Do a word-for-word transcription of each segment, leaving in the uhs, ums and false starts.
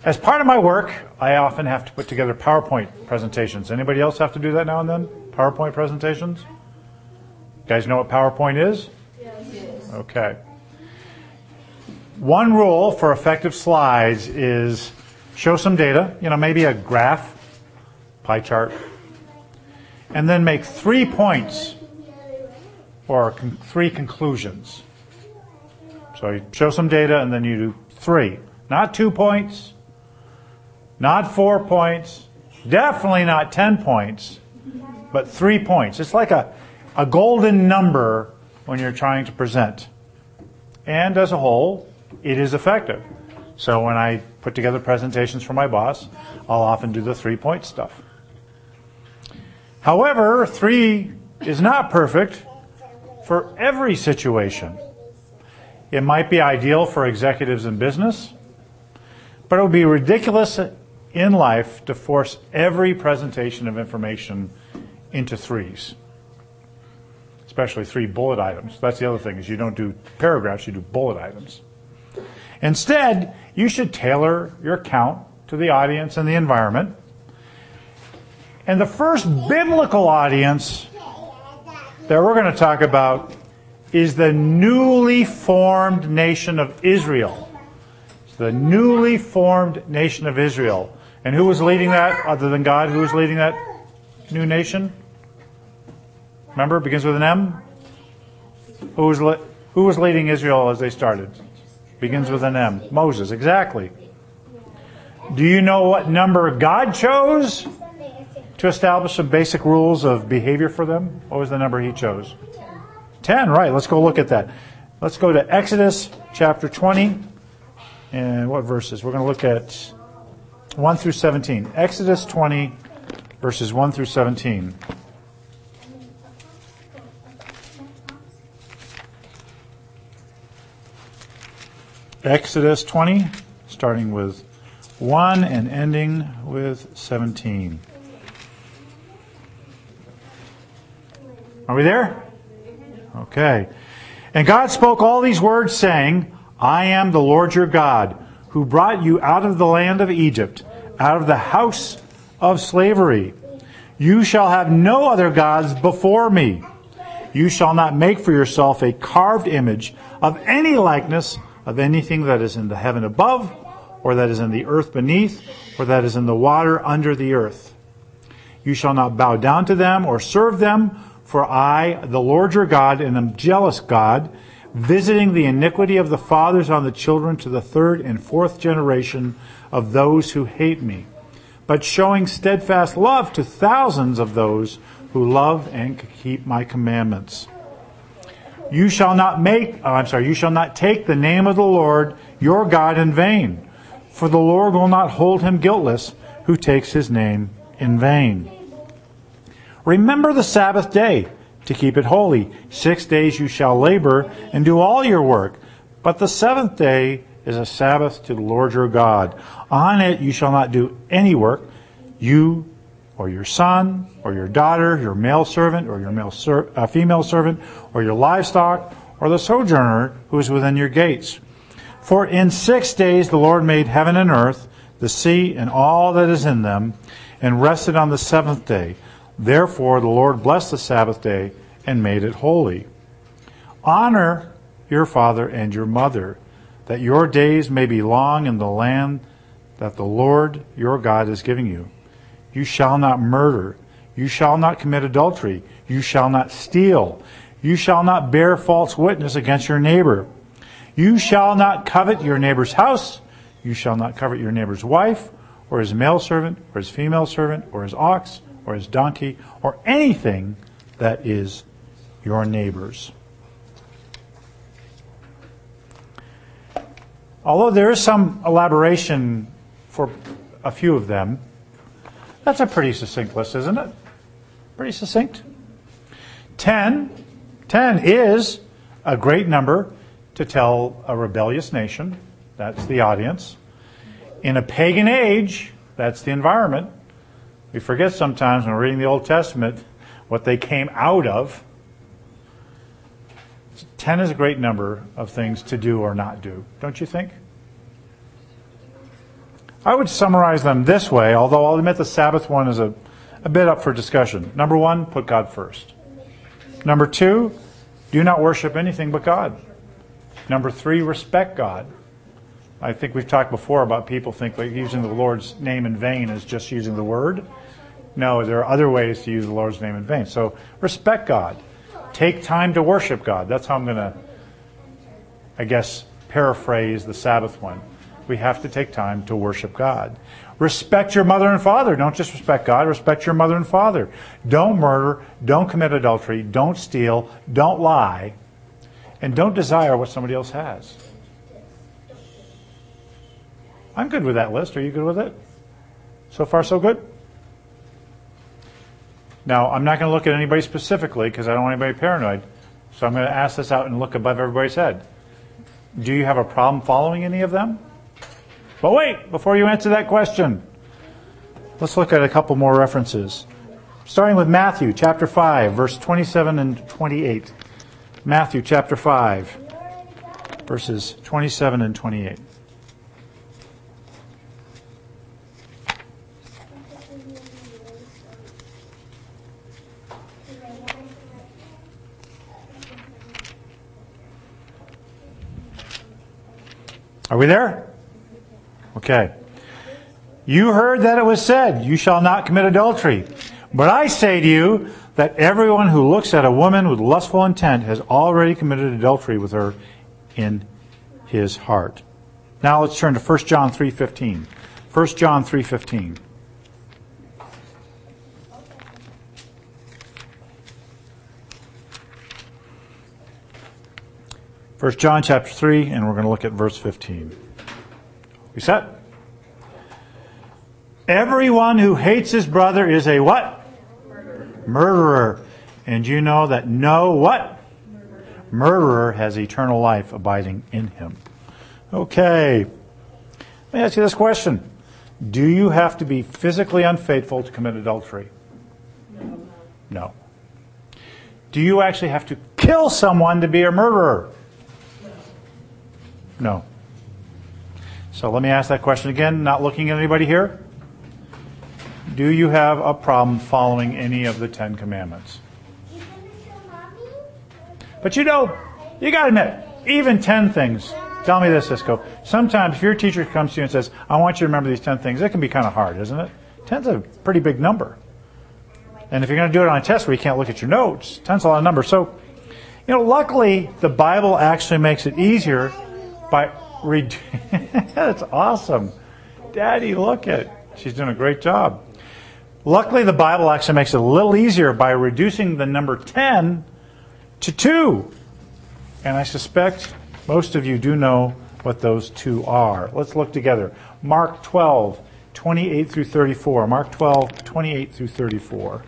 As part of my work, I often have to put together PowerPoint presentations. Anybody else have to do that now and then? PowerPoint presentations? You guys know what PowerPoint is? Yes. Okay. One rule for effective slides is show some data, you know, maybe a graph, pie chart, and then make three points or con- three conclusions. So you show some data and then you do three. Not two points, not four points, definitely not ten points, but three points. It's like a, a golden number when you're trying to present. And as a whole, it is effective. So when I put together presentations for my boss, I'll often do the three-point stuff. However, three is not perfect for every situation. It might be ideal for executives in business, but it would be ridiculous in life to force every presentation of information into threes, especially three bullet items. That's the other thing, is you don't do paragraphs, you do bullet items. Instead, you should tailor your account to the audience and the environment. And the first biblical audience that we're going to talk about is the newly formed nation of Israel. It's the newly formed nation of Israel. And who was leading that other than God? Who was leading that new nation? Remember, it begins with an M. Who was, le- who was leading Israel as they started? Begins with an M. Moses, exactly. Do you know what number God chose to establish some basic rules of behavior for them? What was the number he chose? Ten, right. Let's go look at that. Let's go to Exodus chapter twenty. And what verses? We're going to look at one through seventeen. Exodus twenty, verses one through seventeen. Exodus twenty, starting with one and ending with seventeen. Are we there? Okay. And God spoke all these words, saying, I am the Lord your God, who brought you out of the land of Egypt, out of the house of slavery. You shall have no other gods before me. You shall not make for yourself a carved image of any likeness of anything that is in the heaven above, or that is in the earth beneath, or that is in the water under the earth. You shall not bow down to them or serve them, for I, the Lord your God, am jealous God, visiting the iniquity of the fathers on the children to the third and fourth generation of those who hate me, but showing steadfast love to thousands of those who love and keep my commandments. You shall not make, oh, I'm sorry, you shall not take the name of the Lord your God in vain, for the Lord will not hold him guiltless who takes his name in vain. Remember the Sabbath day to keep it holy. Six days you shall labor and do all your work, but the seventh day is a Sabbath to the Lord your God. On it you shall not do any work, you or your son or your daughter, your male servant or your male ser- uh, female servant, or your livestock, or the sojourner who is within your gates. For in six days the Lord made heaven and earth, the sea and all that is in them, and rested on the seventh day. Therefore the Lord blessed the Sabbath day and made it holy. Honor your father and your mother, that your days may be long in the land that the Lord your God is giving you. You shall not murder. You shall not commit adultery. You shall not steal. You shall not bear false witness against your neighbor. You shall not covet your neighbor's house. You shall not covet your neighbor's wife, or his male servant, or his female servant, or his ox, or his donkey, or anything that is your neighbor's. Although there is some elaboration for a few of them, that's a pretty succinct list, isn't it? Pretty succinct. Ten. Ten is a great number to tell a rebellious nation. That's the audience. In a pagan age, that's the environment. We forget sometimes when we're reading the Old Testament what they came out of. Ten is a great number of things to do or not do, don't you think? I would summarize them this way, although I'll admit the Sabbath one is a, a bit up for discussion. Number one, put God first. Number two, do not worship anything but God. Number three, respect God. I think we've talked before about people think that using the Lord's name in vain is just using the word. No, there are other ways to use the Lord's name in vain. So respect God. Take time to worship God. That's how I'm going to, I guess, paraphrase the Sabbath one. We have to take time to worship God. Respect your mother and father. Don't just respect God. Respect your mother and father. Don't murder. Don't commit adultery. Don't steal. Don't lie. And don't desire what somebody else has. I'm good with that list. Are you good with it? So far, so good? Now, I'm not going to look at anybody specifically because I don't want anybody paranoid. So I'm going to ask this out and look above everybody's head. Do you have a problem following any of them? But wait, before you answer that question, let's look at a couple more references. Starting with Matthew chapter five, verse twenty-seven and twenty-eight. Matthew chapter five, verses twenty-seven and twenty-eight. Are we there? Okay. You heard that it was said, you shall not commit adultery. But I say to you that everyone who looks at a woman with lustful intent has already committed adultery with her in his heart. Now let's turn to First John three fifteen. First John three fifteen. First John chapter three, and we're going to look at verse fifteen. We set? Everyone who hates his brother is a what? Murderer. Murderer. And you know that no what? Murderer. Murderer has eternal life abiding in him. Okay. Let me ask you this question. Do you have to be physically unfaithful to commit adultery? No. No. Do you actually have to kill someone to be a murderer? No. So let me ask that question again, not looking at anybody here. Do you have a problem following any of the Ten Commandments? But you know, you got to admit, even ten things. Tell me this, Cisco. Sometimes if your teacher comes to you and says, I want you to remember these ten things, it can be kind of hard, isn't it? ten's a pretty big number. And if you're going to do it on a test where you can't look at your notes, ten's a lot of numbers. So, you know, luckily, the Bible actually makes it easier by... Read. That's awesome. Daddy, look at. She's doing a great job. Luckily, the Bible actually makes it a little easier by reducing the number ten to two. And I suspect most of you do know what those two are. Let's look together. Mark twelve, twenty-eight through thirty-four. Mark twelve, twenty-eight through thirty-four.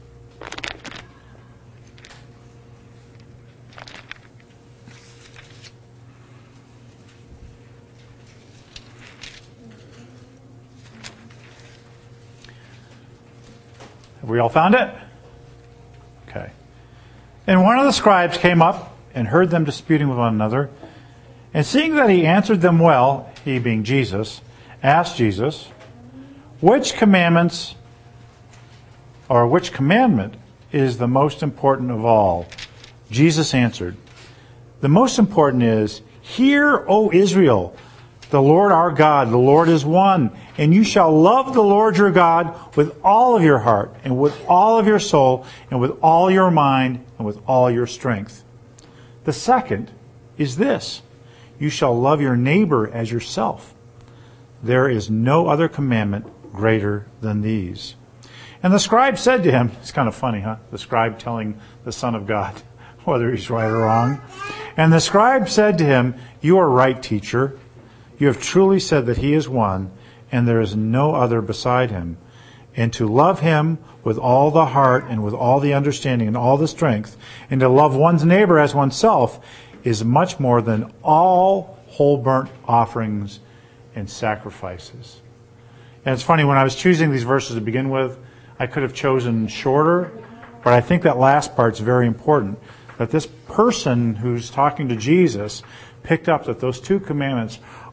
Have we all found it? Okay. And one of the scribes came up and heard them disputing with one another. And seeing that he answered them well, he being Jesus, asked Jesus, which commandments, or which commandment is the most important of all? Jesus answered, the most important is, hear, O Israel, the Lord our God, the Lord is one. And you shall love the Lord your God with all of your heart, and with all of your soul, and with all your mind, and with all your strength. The second is this, you shall love your neighbor as yourself. There is no other commandment greater than these. And the scribe said to him, it's kind of funny, huh? The scribe telling the Son of God whether he's right or wrong. And the scribe said to him, you are right, teacher. You have truly said that he is one, and there is no other beside him. And to love him with all the heart and with all the understanding and all the strength, and to love one's neighbor as oneself, is much more than all whole burnt offerings and sacrifices. And it's funny, when I was choosing these verses to begin with, I could have chosen shorter, but I think that last part's very important. That this person who's talking to Jesus picked up that those two commandments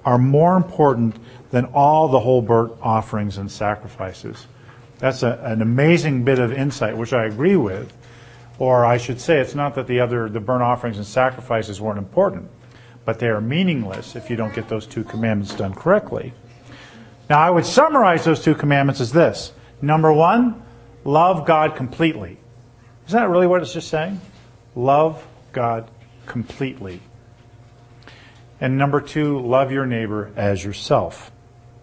are more important than all the whole burnt offerings and sacrifices. That's a, an amazing bit of insight, which I agree with. Or I should say, it's not that the other, the burnt offerings and sacrifices weren't important, but they are meaningless if you don't get those two commandments done correctly. Now, I would summarize those two commandments as this. Number one, love God completely. Isn't that really what it's just saying? Love God completely. And number two, love your neighbor as yourself.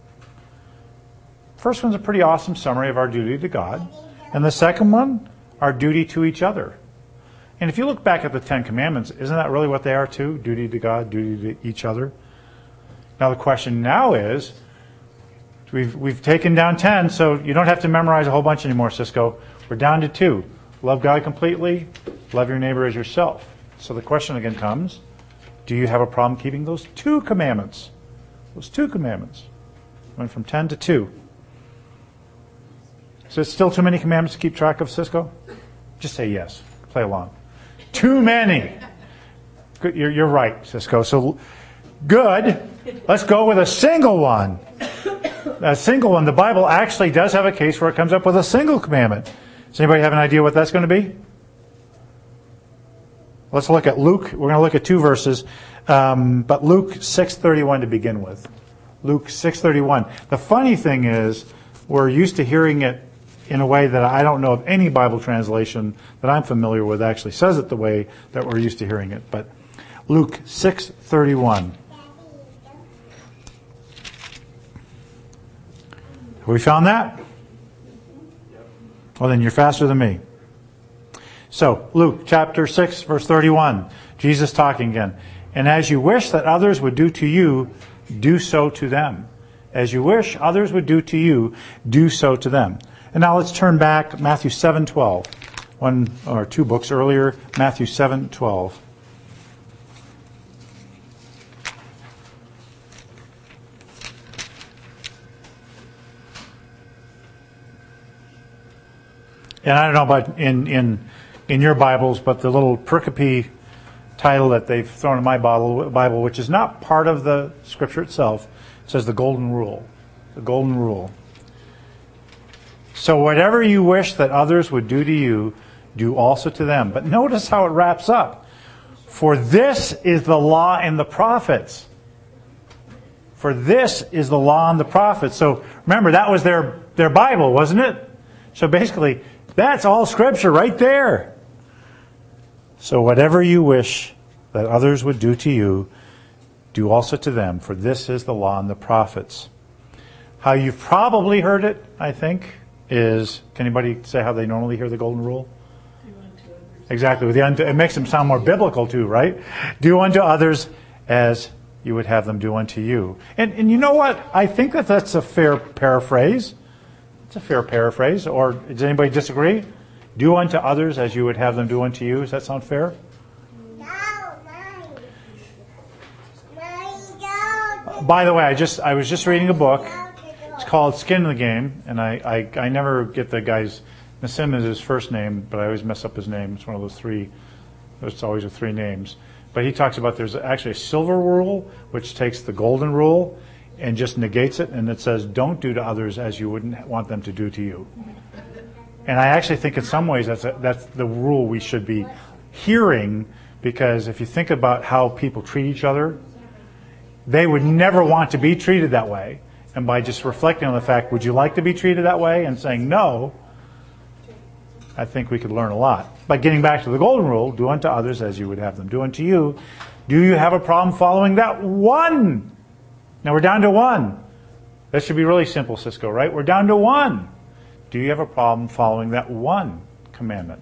First one's a pretty awesome summary of our duty to God. And the second one, our duty to each other. And if you look back at the Ten Commandments, isn't that really what they are too? Duty to God, duty to each other. Now the question now is, we've we've taken down ten, so you don't have to memorize a whole bunch anymore, Cisco. We're down to two. Love God completely, love your neighbor as yourself. So the question again comes, do you have a problem keeping those two commandments? Those two commandments. Went from ten to two. So it's still too many commandments to keep track of, Cisco? Just say yes. Play along. Too many. Good, you're, you're right, Cisco. So good. Let's go with a single one. A single one. The Bible actually does have a case where it comes up with a single commandment. Does anybody have an idea what that's going to be? Let's look at Luke. We're going to look at two verses. Um, but Luke six thirty-one to begin with. Luke six thirty-one. The funny thing is, we're used to hearing it in a way that I don't know of any Bible translation that I'm familiar with actually says it the way that we're used to hearing it. But Luke six thirty-one. Have we found that? Well, then you're faster than me. So, Luke chapter six, verse thirty-one. Jesus talking again. And as you wish that others would do to you, do so to them. As you wish others would do to you, do so to them. And now let's turn back Matthew seven twelve. One or two books earlier, Matthew seven twelve. And I don't know about in, in in your Bibles, but the little pericope title that they've thrown in my Bible, which is not part of the Scripture itself, says the Golden Rule. The Golden Rule. So whatever you wish that others would do to you, do also to them. But notice how it wraps up. For this is the law and the prophets. For this is the law and the prophets. So remember, that was their, their Bible, wasn't it? So basically, that's all Scripture right there. So whatever you wish that others would do to you, do also to them. For this is the law and the prophets. How you've probably heard it, I think, is, can anybody say how they normally hear the Golden Rule? Do unto others. Exactly. With the unto, it makes them sound more biblical too, right? Do unto others as you would have them do unto you. And, and you know what? I think that that's a fair paraphrase. It's a fair paraphrase. Or does anybody disagree? Do unto others as you would have them do unto you. Does that sound fair? No, mine. Mine, by the way, I just I was just reading a book. It's called Skin in the Game, and I, I, I never get the guy's, Nassim is his first name, but I always mess up his name. It's one of those three, it's always with three names. But he talks about there's actually a silver rule, which takes the golden rule and just negates it, and it says, don't do to others as you wouldn't want them to do to you. And I actually think in some ways that's a, that's the rule we should be hearing, because if you think about how people treat each other, they would never want to be treated that way. And by just reflecting on the fact, would you like to be treated that way? And saying no, I think we could learn a lot. By getting back to the golden rule, do unto others as you would have them do unto you. Do you have a problem following that one? Now we're down to one. That should be really simple, Cisco, right? We're down to one. Do you have a problem following that one commandment?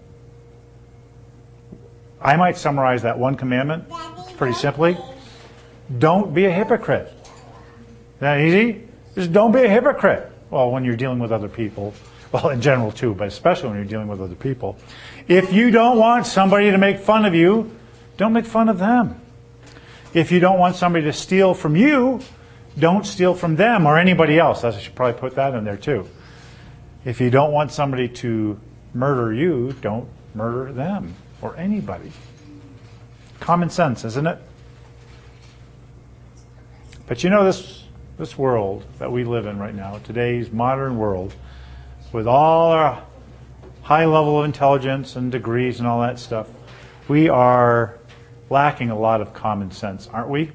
I might summarize that one commandment pretty simply. Don't be a hypocrite. Is that easy? Just don't be a hypocrite. Well, when you're dealing with other people, well, in general too, but especially when you're dealing with other people. If you don't want somebody to make fun of you, don't make fun of them. If you don't want somebody to steal from you, don't steal from them or anybody else. I should probably put that in there too. If you don't want somebody to murder you, don't murder them or anybody. Common sense, isn't it? But you know, this this world that we live in right now, today's modern world, with all our high level of intelligence and degrees and all that stuff, we are lacking a lot of common sense, aren't we?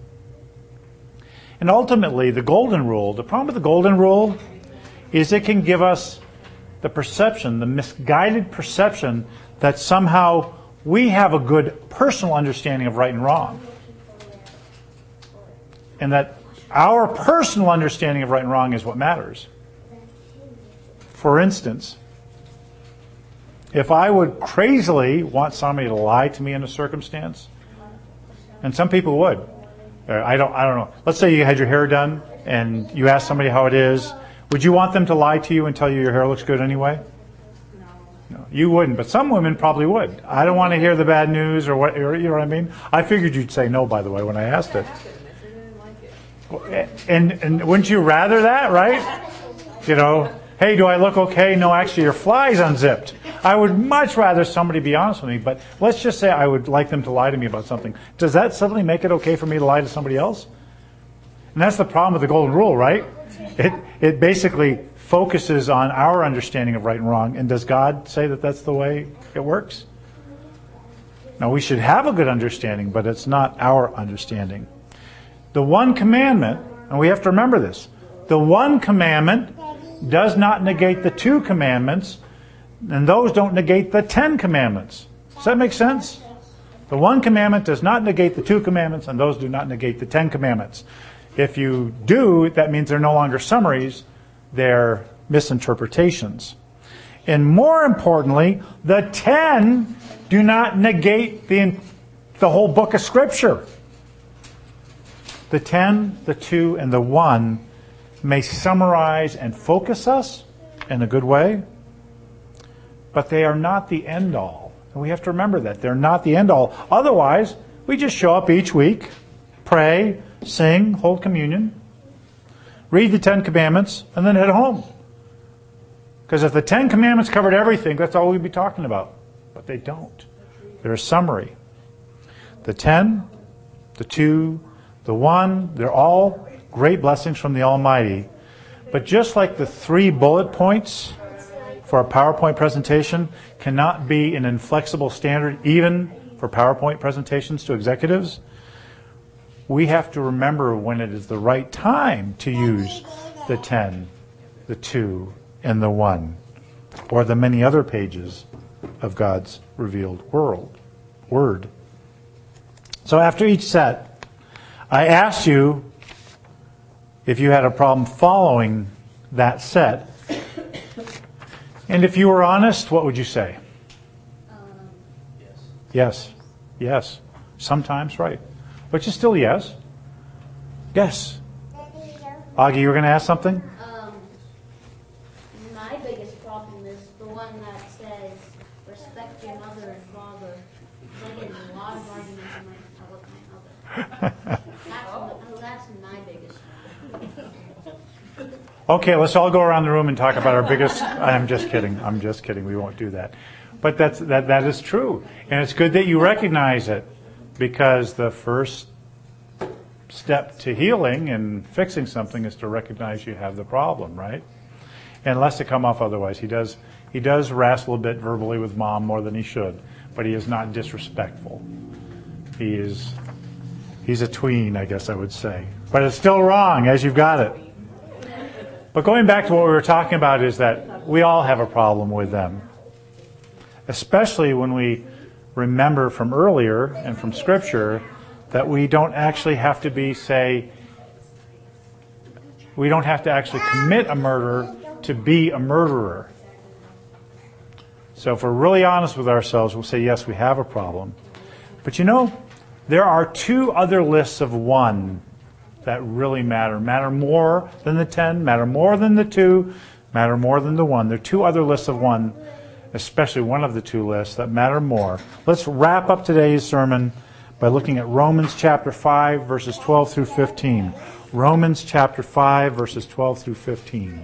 And ultimately, the golden rule, the problem with the golden rule is it can give us the perception, the misguided perception that somehow we have a good personal understanding of right and wrong. And that our personal understanding of right and wrong is what matters. For instance, if I would crazily want somebody to lie to me in a circumstance, and some people would. I don't I don't know. Let's say you had your hair done and you asked somebody how it is. Would you want them to lie to you and tell you your hair looks good anyway? No. No, you wouldn't, but some women probably would. I don't want to hear the bad news or what, or, you know what I mean? I figured you'd say no, by the way, when I asked it. And and wouldn't you rather that, right? You know, hey, do I look okay? No, actually, your fly's unzipped. I would much rather somebody be honest with me, but let's just say I would like them to lie to me about something. Does that suddenly make it okay for me to lie to somebody else? And that's the problem with the golden rule, right? It it basically focuses on our understanding of right and wrong. And does God say that that's the way it works? Now, we should have a good understanding, but it's not our understanding. The one commandment, and we have to remember this, the one commandment does not negate the two commandments, and those don't negate the ten commandments. Does that make sense? The one commandment does not negate the two commandments, and those do not negate the ten commandments. If you do, that means they're no longer summaries, they're misinterpretations. And more importantly, the ten do not negate the, the whole book of Scripture. The ten, the two, and the one may summarize and focus us in a good way, but they are not the end-all. And we have to remember that. They're not the end-all. Otherwise, we just show up each week, pray, sing, hold communion, read the Ten Commandments, and then head home. Because if the Ten Commandments covered everything, that's all we'd be talking about. But they don't. They're a summary. The ten, the two, the one, they're all great blessings from the Almighty. But just like the three bullet points for a PowerPoint presentation cannot be an inflexible standard even for PowerPoint presentations to executives, we have to remember when it is the right time to use the ten, the two, and the one, or the many other pages of God's revealed world, word. So after each set, I asked you if you had a problem following that set. And if you were honest, what would you say? Um, yes. Yes. Yes. Sometimes, right. But you're still yes. Yes. Augie, you were going to ask something? Um, my biggest problem is the one that says, respect your mother and father. I get in a lot of arguments with my, with my mother. That's, that's my biggest problem. Okay, let's all go around the room and talk about our biggest... I'm just kidding. I'm just kidding. We won't do that. But that's that. That is true. And it's good that you recognize it, because the first step to healing and fixing something is to recognize you have the problem, right? And unless it come off otherwise. He does he does wrestle a bit verbally with mom more than he should, but he is not disrespectful. He is he's a tween, I guess I would say. But it's still wrong, as you've got it. But going back to what we were talking about is that we all have a problem with them. Especially when we remember from earlier and from Scripture that we don't actually have to be, say, we don't have to actually commit a murder to be a murderer. So if we're really honest with ourselves, we'll say, yes, we have a problem. But you know, there are two other lists of one that really matter. Matter more than the ten, matter more than the two, matter more than the one. There are two other lists of one, especially one of the two lists, that matter more. Let's wrap up today's sermon by looking at Romans chapter five, verses twelve through fifteen. Romans chapter five, verses twelve through fifteen.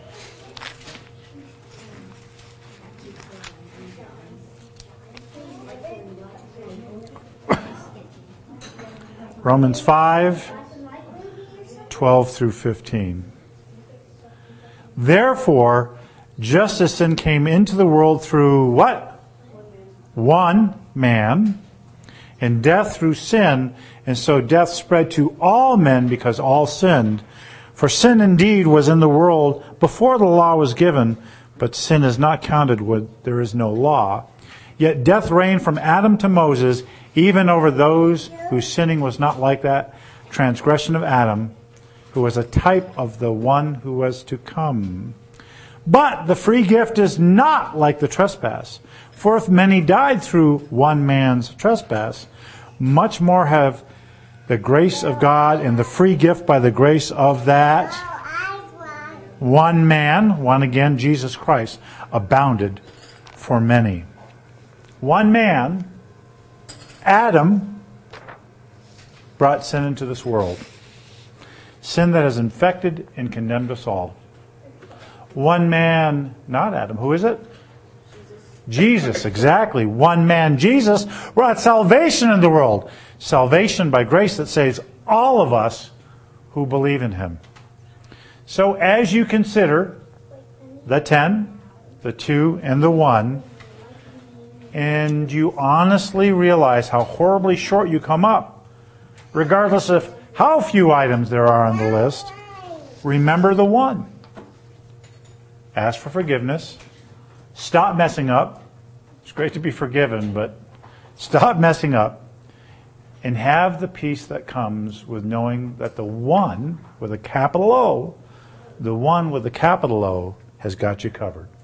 Romans five, twelve through fifteen. Therefore, just as sin came into the world through what? One man. And death through sin, and so death spread to all men because all sinned. For sin indeed was in the world before the law was given, but sin is not counted where there is no law. Yet death reigned from Adam to Moses, even over those whose sinning was not like that transgression of Adam, who was a type of the one who was to come. But the free gift is not like the trespass. For if many died through one man's trespass, much more have the grace of God and the free gift by the grace of that one man, one again, Jesus Christ, abounded for many. One man, Adam, brought sin into this world. Sin that has infected and condemned us all. One man, not Adam, who is it? Jesus, exactly. One man, Jesus, brought salvation in the world. Salvation by grace that saves all of us who believe in Him. So as you consider the ten, the two, and the one, and you honestly realize how horribly short you come up, regardless of how few items there are on the list, remember the one. Ask for forgiveness. Stop messing up. It's great to be forgiven, but stop messing up. And have the peace that comes with knowing that the one with a capital O, the one with a capital O, has got you covered.